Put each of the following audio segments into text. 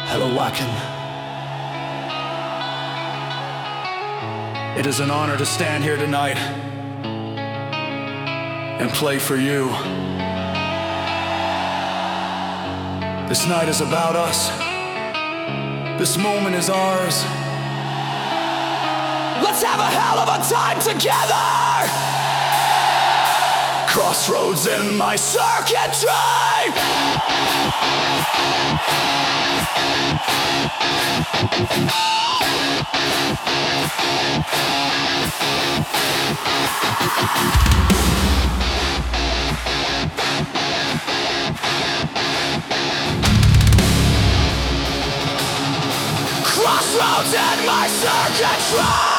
Hello, Wacken. It is an honor to stand here tonight and play for you. This night is about us. This moment is ours. Let's have a hell of a time together! Crossroads in my circuitry. Crossroads in my circuitry.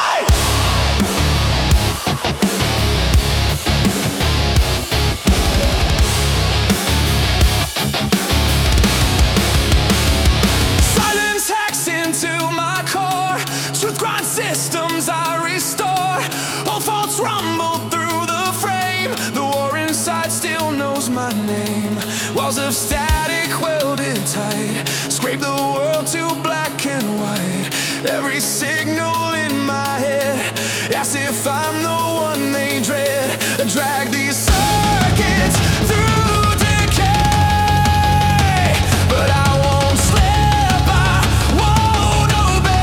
Truth grind systems I restore. All faults rumble through the frame. The war inside still knows my name. Walls of static welded tight. Scrape the world to black and white. Every signal in my head, as if I'm the one they dread. Drag these circuits through decay, but I won't slip, I won't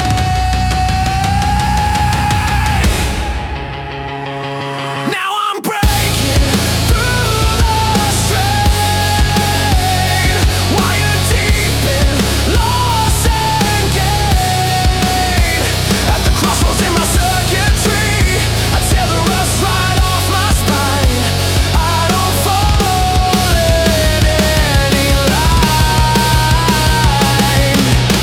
obey. Now I'm breaking through the strain, wired deep in loss and gain. At the crossroads in my circuitry, I tear the rust right off my spine. I don't fall in any line.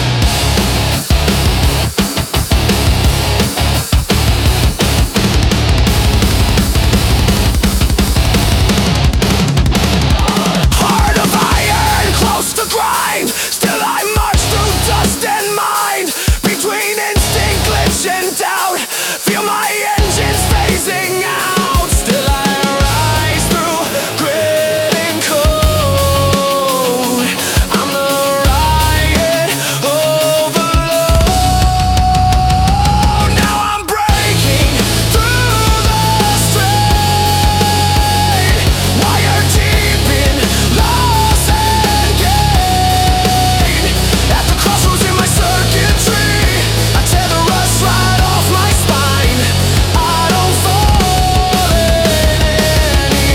Heart of iron, close to grind. Still I march through dust and mind. Between instinct, glitch and doubt, feel my engines phasing out. Still I rise through grit and cold. I'm the riot overload. Now I'm breaking through the strain, wired deep in loss and gain. At the crossroads in my circuitry, I tear the rust right off my spine. I don't fall in any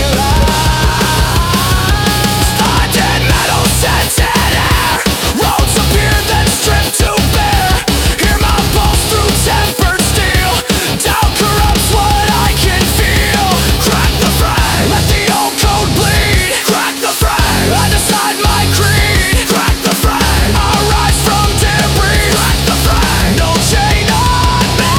line. Stunted metal, scented air. Roads appear then stripped to bare. Hear my pulse through tempered steel. Doubt corrupts what I can feel. Crack the frame, let the old code bleed. Crack the frame, I decide my creed. Crack the frame, I rise from debris. Crack the frame, no chain on me.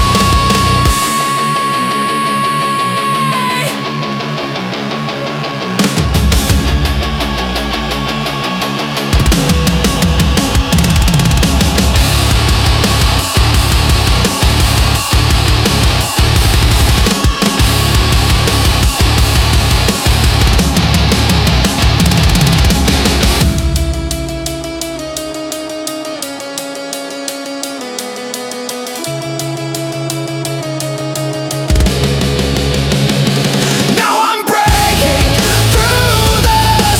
Now I'm breaking through the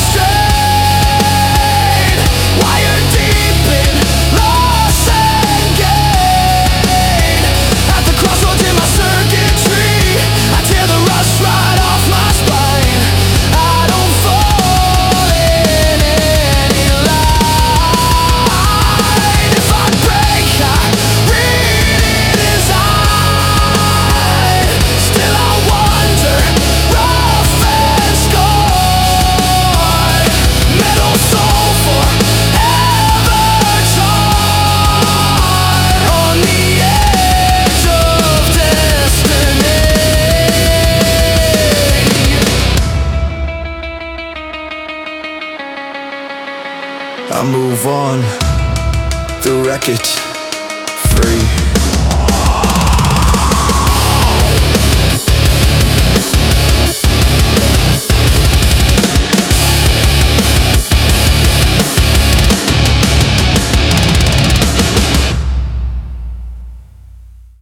strain, wired deep in loss and gain. At the crossroads in my circuitry, I tear the rust right off my spine. I don't fall in any line. If I break, I redesign. Still I wander, rough and scarred. Metal soul forever charred. On the edge of destiny. I move on, the wreckage, free.